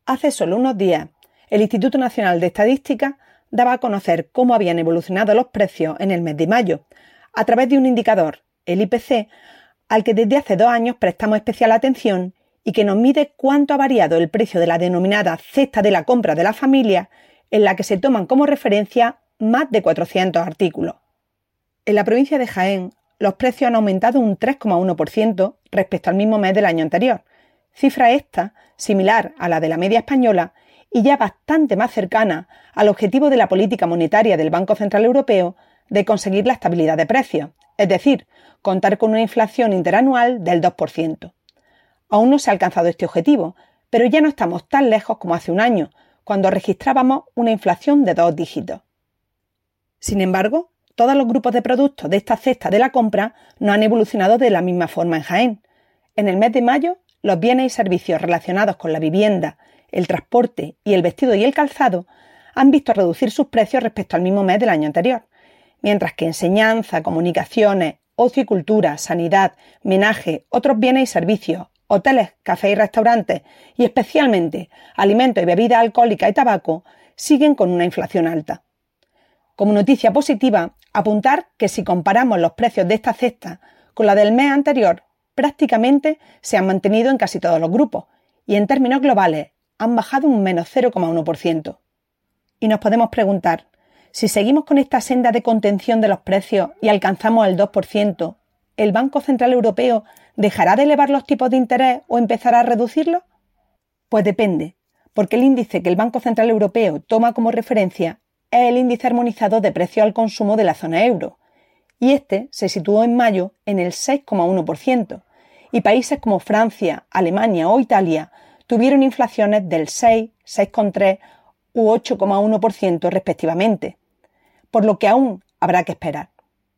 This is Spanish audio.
Hace solo unos días, el Instituto Nacional de Estadística daba a conocer cómo habían evolucionado los precios en el mes de mayo, a través de un indicador, el IPC, al que desde hace 2 años prestamos especial atención y que nos mide cuánto ha variado el precio de la denominada cesta de la compra de la familia, en la que se toman como referencia más de 400 artículos. En la provincia de Jaén, los precios han aumentado un 3,1% respecto al mismo mes del año anterior, cifra esta similar a la de la media española y ya bastante más cercana al objetivo de la política monetaria del Banco Central Europeo de conseguir la estabilidad de precios, es decir, contar con una inflación interanual del 2%. Aún no se ha alcanzado este objetivo, pero ya no estamos tan lejos como hace un año, cuando registrábamos una inflación de 2 dígitos. Sin embargo, todos los grupos de productos de esta cesta de la compra no han evolucionado de la misma forma en Jaén. En el mes de mayo, los bienes y servicios relacionados con la vivienda, el transporte y el vestido y el calzado han visto reducir sus precios respecto al mismo mes del año anterior, mientras que enseñanza, comunicaciones, ocio y cultura, sanidad, menaje, otros bienes y servicios, hoteles, cafés y restaurantes y especialmente alimentos y bebidas alcohólicas y tabaco siguen con una inflación alta. Como noticia positiva, apuntar que si comparamos los precios de esta cesta con la del mes anterior, prácticamente se han mantenido en casi todos los grupos y en términos globales han bajado un menos 0,1%. Y nos podemos preguntar, si seguimos con esta senda de contención de los precios y alcanzamos el 2%, ¿el Banco Central Europeo dejará de elevar los tipos de interés o empezará a reducirlos? Pues depende, porque el índice que el Banco Central Europeo toma como referencia es el índice armonizado de precios al consumo de la zona euro, y este se situó en mayo en el 6,1%, y países como Francia, Alemania o Italia tuvieron inflaciones del 6, 6,3 u 8,1% respectivamente, por lo que aún habrá que esperar.